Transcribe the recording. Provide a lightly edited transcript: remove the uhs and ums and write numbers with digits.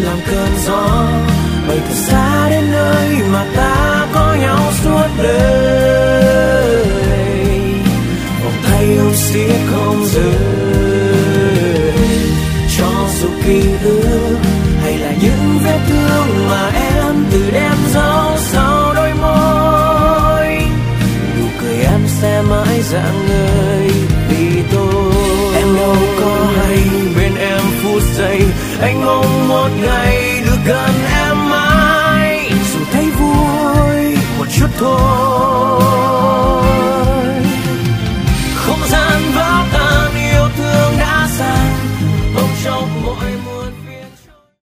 làm cơn gió bay thật xa đến nơi mà ta có nhau suốt đời. Vòng tay ôm siết không rời, cho dù ký ức hay là những vết thương mà em từ đem giấu sau đôi môi. Nụ cười em sẽ mãi rạng ngời vì tôi. Em đâu có hay bên em phút giây, anh mong một ngày